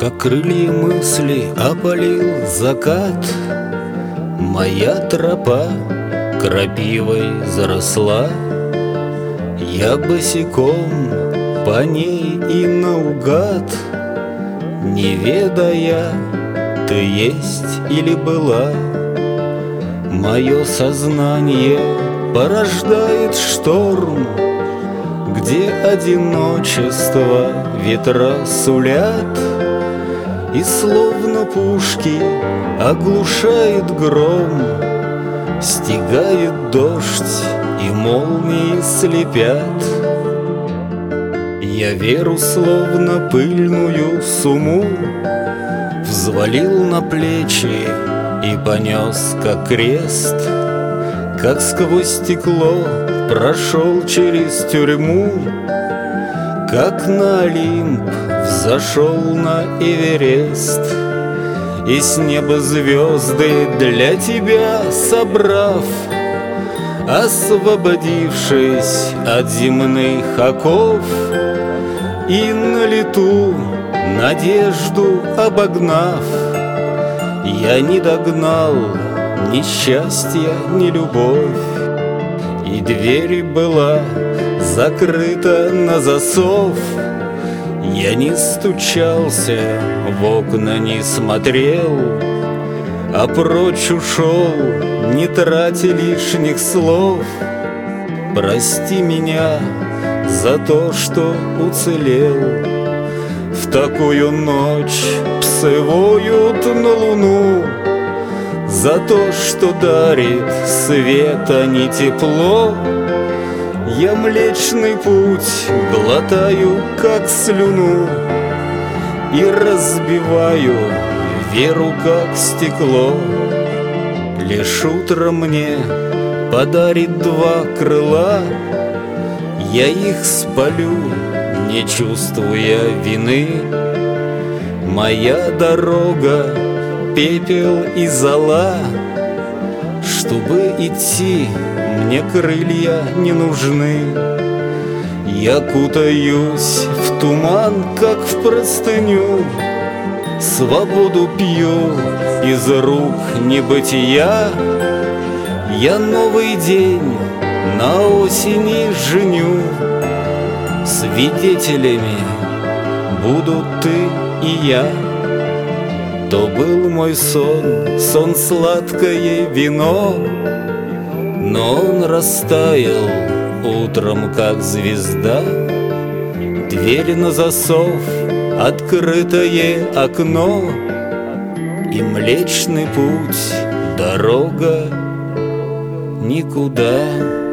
Как крылья мысли опалил закат, моя тропа крапивой заросла. Я босиком по ней и наугад, не ведая, ты есть или была. Мое сознание порождает шторм, где одиночество ветра сулят, и словно пушки оглушает гром, стигает дождь и молнии слепят. Я веру словно пыльную сумму взвалил на плечи и понес как крест, как сквозь стекло прошел через тюрьму, как на Олимп взошел на Эверест, и с неба звезды для тебя собрав, освободившись от земных оков, и на лету надежду обогнав, я не догнал ни счастья, ни любовь. И дверь была закрыта на засов. Я не стучался, в окна не смотрел, а прочь ушел, не тратя лишних слов. Прости меня за то, что уцелел. В такую ночь псы воют на луну, за то, что дарит свет, а не тепло. Я Млечный Путь глотаю, как слюну, и разбиваю веру, как стекло. Лишь утро мне подарит два крыла, я их спалю, не чувствуя вины. Моя дорога — пепел и зола. Чтобы идти, мне крылья не нужны. Я кутаюсь в туман, как в простыню, свободу пью из рук небытия. Я новый день на осени женю. Свидетелями будут ты и я. То был мой сон, сон сладкое вино, но он растаял утром, как звезда. Дверь на засов, открытое окно, и Млечный Путь, дорога никуда.